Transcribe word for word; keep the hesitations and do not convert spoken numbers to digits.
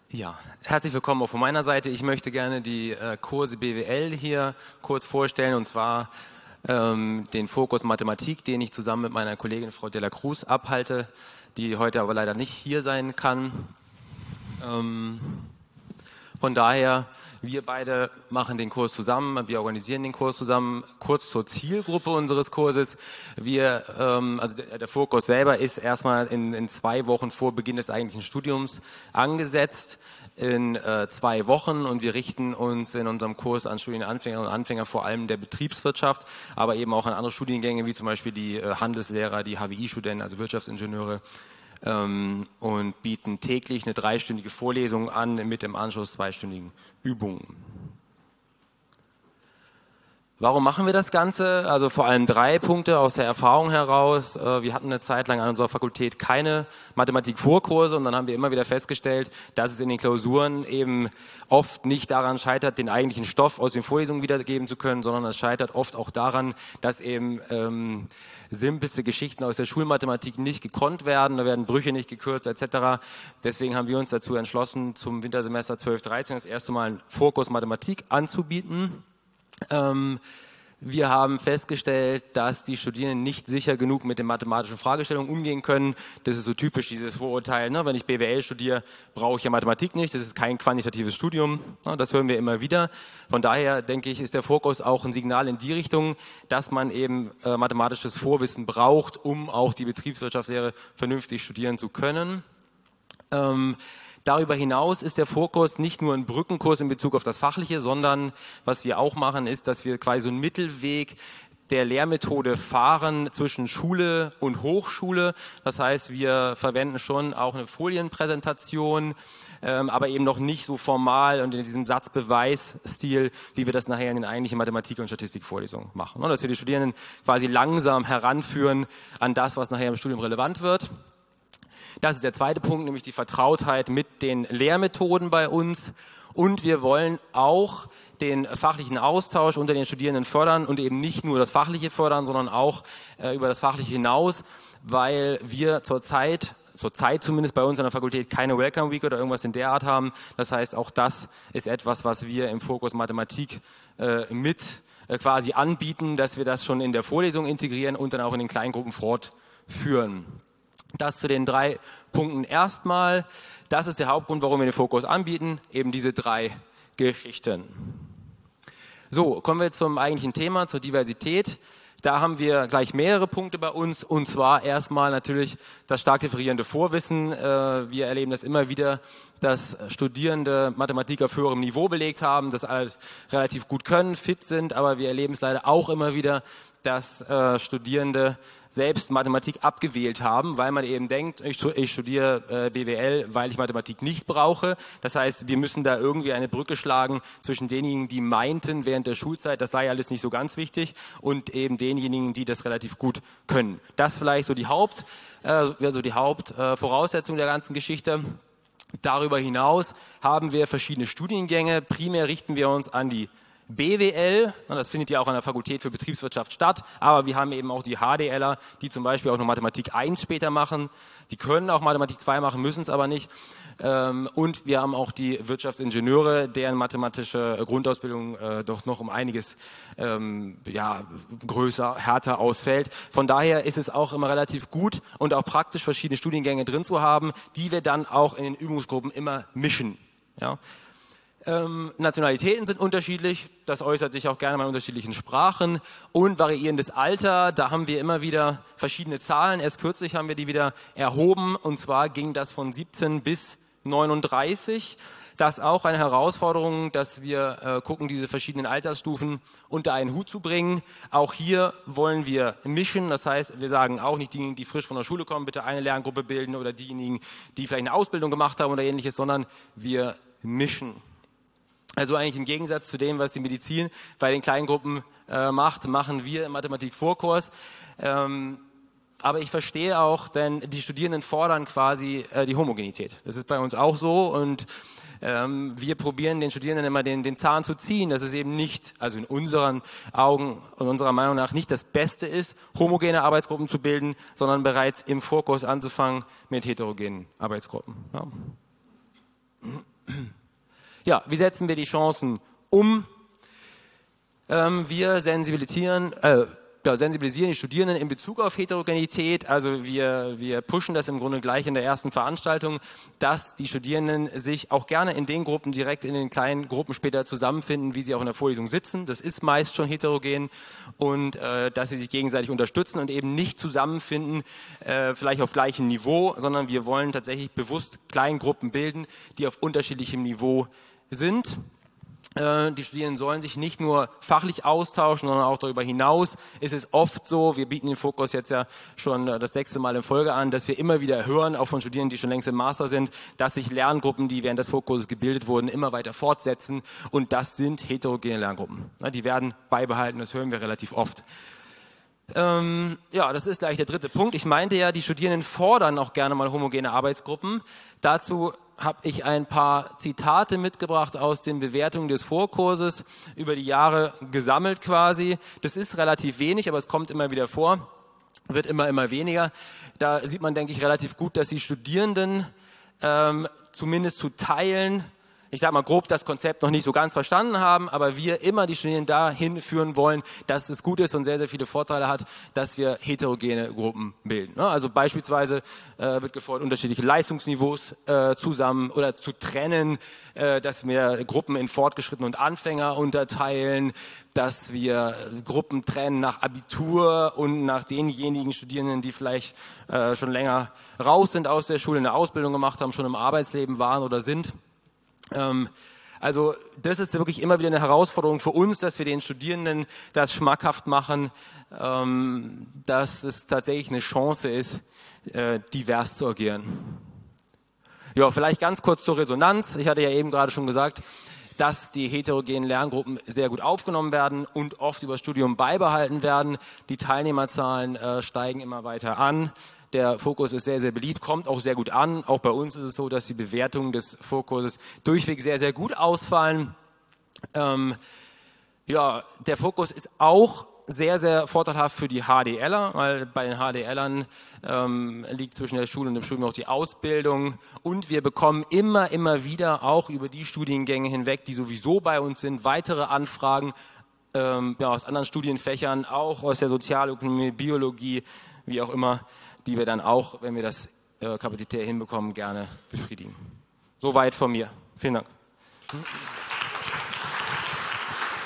Ja, herzlich willkommen auch von meiner Seite. Ich möchte gerne die äh, Kurse B W L hier kurz vorstellen, und zwar ähm, den Fokus Mathematik, den ich zusammen mit meiner Kollegin Frau de la Cruz abhalte, die heute aber leider nicht hier sein kann. Ähm, von daher, wir beide machen den Kurs zusammen, wir organisieren den Kurs zusammen. Kurz zur Zielgruppe unseres Kurses. Wir, ähm, also der, der Fokus selber ist erstmal in, in zwei Wochen vor Beginn des eigentlichen Studiums angesetzt, in äh, zwei Wochen, und wir richten uns in unserem Kurs an Studienanfänger und Anfänger vor allem der Betriebswirtschaft, aber eben auch an andere Studiengänge, wie zum Beispiel die äh, Handelslehrer, die H W I-Studenten, also Wirtschaftsingenieure, Ähm, und bieten täglich eine dreistündige Vorlesung an mit im Anschluss zweistündigen Übungen. Warum machen wir das Ganze? Also vor allem drei Punkte aus der Erfahrung heraus. Wir hatten eine Zeit lang an unserer Fakultät keine Mathematik-Vorkurse, und dann haben wir immer wieder festgestellt, dass es in den Klausuren eben oft nicht daran scheitert, den eigentlichen Stoff aus den Vorlesungen wiedergeben zu können, sondern es scheitert oft auch daran, dass eben ähm, simpelste Geschichten aus der Schulmathematik nicht gekonnt werden, da werden Brüche nicht gekürzt et cetera. Deswegen haben wir uns dazu entschlossen, zum Wintersemester zwölf dreizehn das erste Mal einen Vorkurs Mathematik anzubieten. Ähm, wir haben festgestellt, dass die Studierenden nicht sicher genug mit den mathematischen Fragestellungen umgehen können. Das ist so typisch, dieses Vorurteil, ne? Wenn ich B W L studiere, brauche ich ja Mathematik nicht. Das ist kein quantitatives Studium. Ne? Das hören wir immer wieder. Von daher, denke ich, ist der Fokus auch ein Signal in die Richtung, dass man eben äh, mathematisches Vorwissen braucht, um auch die Betriebswirtschaftslehre vernünftig studieren zu können. Ähm, Darüber hinaus ist der Fokus nicht nur ein Brückenkurs in Bezug auf das Fachliche, sondern was wir auch machen, ist, dass wir quasi so einen Mittelweg der Lehrmethode fahren zwischen Schule und Hochschule. Das heißt, wir verwenden schon auch eine Folienpräsentation, ähm, aber eben noch nicht so formal und in diesem Satzbeweisstil, wie wir das nachher in den eigentlichen Mathematik- und Statistikvorlesungen machen. Dass wir die Studierenden quasi langsam heranführen an das, was nachher im Studium relevant wird. Das ist der zweite Punkt, nämlich die Vertrautheit mit den Lehrmethoden bei uns. Und wir wollen auch den fachlichen Austausch unter den Studierenden fördern und eben nicht nur das Fachliche fördern, sondern auch äh, über das Fachliche hinaus, weil wir zurzeit, zurzeit zumindest bei uns an der Fakultät, keine Welcome Week oder irgendwas in der Art haben. Das heißt, auch das ist etwas, was wir im Fokus Mathematik äh, mit äh, quasi anbieten, dass wir das schon in der Vorlesung integrieren und dann auch in den Kleingruppen fortführen. Das zu den drei Punkten erstmal. Das ist der Hauptgrund, warum wir den Fokus anbieten, eben diese drei Geschichten. So, kommen wir zum eigentlichen Thema, zur Diversität. Da haben wir gleich mehrere Punkte bei uns, und zwar erstmal natürlich das stark differierende Vorwissen. Wir erleben das immer wieder, dass Studierende Mathematik auf höherem Niveau belegt haben, das alles relativ gut können, fit sind, aber wir erleben es leider auch immer wieder, dass äh, Studierende selbst Mathematik abgewählt haben, weil man eben denkt, ich, ich studiere äh, B W L, weil ich Mathematik nicht brauche. Das heißt, wir müssen da irgendwie eine Brücke schlagen zwischen denjenigen, die meinten während der Schulzeit, das sei alles nicht so ganz wichtig, und eben denjenigen, die das relativ gut können. Das vielleicht so die Haupt, äh, also die Hauptvoraussetzung äh, der ganzen Geschichte. Darüber hinaus haben wir verschiedene Studiengänge. Primär richten wir uns an die B W L, das findet ja auch an der Fakultät für Betriebswirtschaft statt, aber wir haben eben auch die H D Ler, die zum Beispiel auch noch Mathematik eins später machen. Die können auch Mathematik zwei machen, müssen es aber nicht. Und wir haben auch die Wirtschaftsingenieure, deren mathematische Grundausbildung äh, doch noch um einiges ähm, ja, größer, härter ausfällt. Von daher ist es auch immer relativ gut und auch praktisch, verschiedene Studiengänge drin zu haben, die wir dann auch in den Übungsgruppen immer mischen. Ja. Ähm, Nationalitäten sind unterschiedlich, das äußert sich auch gerne mal in unterschiedlichen Sprachen, und variierendes Alter, da haben wir immer wieder verschiedene Zahlen. Erst kürzlich haben wir die wieder erhoben, und zwar ging das von siebzehn bis neununddreißig. Das ist auch eine Herausforderung, dass wir äh, gucken, diese verschiedenen Altersstufen unter einen Hut zu bringen. Auch hier wollen wir mischen, das heißt, wir sagen auch nicht diejenigen, die frisch von der Schule kommen, bitte eine Lerngruppe bilden, oder diejenigen, die vielleicht eine Ausbildung gemacht haben oder ähnliches, sondern wir mischen. Also eigentlich im Gegensatz zu dem, was die Medizin bei den Kleingruppen äh, macht, machen wir im Mathematik-Vorkurs. Ähm, aber ich verstehe auch, denn die Studierenden fordern quasi äh, die Homogenität. Das ist bei uns auch so, und ähm, wir probieren den Studierenden immer den, den Zahn zu ziehen, dass es eben nicht, also in unseren Augen und unserer Meinung nach nicht das Beste ist, homogene Arbeitsgruppen zu bilden, sondern bereits im Vorkurs anzufangen mit heterogenen Arbeitsgruppen. Ja. Ja, wie setzen wir die Chancen um? Ähm, wir sensibilisieren, äh, ja, sensibilisieren die Studierenden in Bezug auf Heterogenität. Also wir, wir pushen das im Grunde gleich in der ersten Veranstaltung, dass die Studierenden sich auch gerne in den Gruppen direkt in den kleinen Gruppen später zusammenfinden, wie sie auch in der Vorlesung sitzen. Das ist meist schon heterogen und äh, dass sie sich gegenseitig unterstützen und eben nicht zusammenfinden, äh, vielleicht auf gleichem Niveau, sondern wir wollen tatsächlich bewusst Kleingruppen bilden, die auf unterschiedlichem Niveau sind. Die Studierenden sollen sich nicht nur fachlich austauschen, sondern auch darüber hinaus ist es oft so, wir bieten den Fokus jetzt ja schon das sechste Mal in Folge an, dass wir immer wieder hören, auch von Studierenden, die schon längst im Master sind, dass sich Lerngruppen, die während des Fokuses gebildet wurden, immer weiter fortsetzen und das sind heterogene Lerngruppen. Die werden beibehalten, das hören wir relativ oft. Ähm, ja, das ist gleich der dritte Punkt. Ich meinte ja, die Studierenden fordern auch gerne mal homogene Arbeitsgruppen. Dazu habe ich ein paar Zitate mitgebracht aus den Bewertungen des Vorkurses über die Jahre gesammelt quasi. Das ist relativ wenig, aber es kommt immer wieder vor, wird immer, immer weniger. Da sieht man, denke ich, relativ gut, dass die Studierenden ähm, zumindest zu Teilen, ich sage mal grob, das Konzept noch nicht so ganz verstanden haben, aber wir immer die Studierenden dahin führen wollen, dass es gut ist und sehr, sehr viele Vorteile hat, dass wir heterogene Gruppen bilden. Also beispielsweise äh, wird gefordert, unterschiedliche Leistungsniveaus äh, zusammen oder zu trennen, äh, dass wir Gruppen in Fortgeschrittene und Anfänger unterteilen, dass wir Gruppen trennen nach Abitur und nach denjenigen Studierenden, die vielleicht äh, schon länger raus sind aus der Schule, eine Ausbildung gemacht haben, schon im Arbeitsleben waren oder sind. Also das ist wirklich immer wieder eine Herausforderung für uns, dass wir den Studierenden das schmackhaft machen, dass es tatsächlich eine Chance ist, divers zu agieren. Ja, vielleicht ganz kurz zur Resonanz. Ich hatte ja eben gerade schon gesagt, dass die heterogenen Lerngruppen sehr gut aufgenommen werden und oft über das Studium beibehalten werden. Die Teilnehmerzahlen äh, steigen immer weiter an. Der Fokus ist sehr, sehr beliebt, kommt auch sehr gut an. Auch bei uns ist es so, dass die Bewertungen des Fokuses durchweg sehr, sehr gut ausfallen. Ähm, ja, der Fokus ist auch sehr, sehr vorteilhaft für die HDLer, weil bei den HDLern ähm, liegt zwischen der Schule und dem Studium auch die Ausbildung und wir bekommen immer, immer wieder auch über die Studiengänge hinweg, die sowieso bei uns sind, weitere Anfragen ähm, ja, aus anderen Studienfächern, auch aus der Sozialökonomie, Biologie, wie auch immer, die wir dann auch, wenn wir das äh, kapazitär hinbekommen, gerne befriedigen. Soweit von mir. Vielen Dank.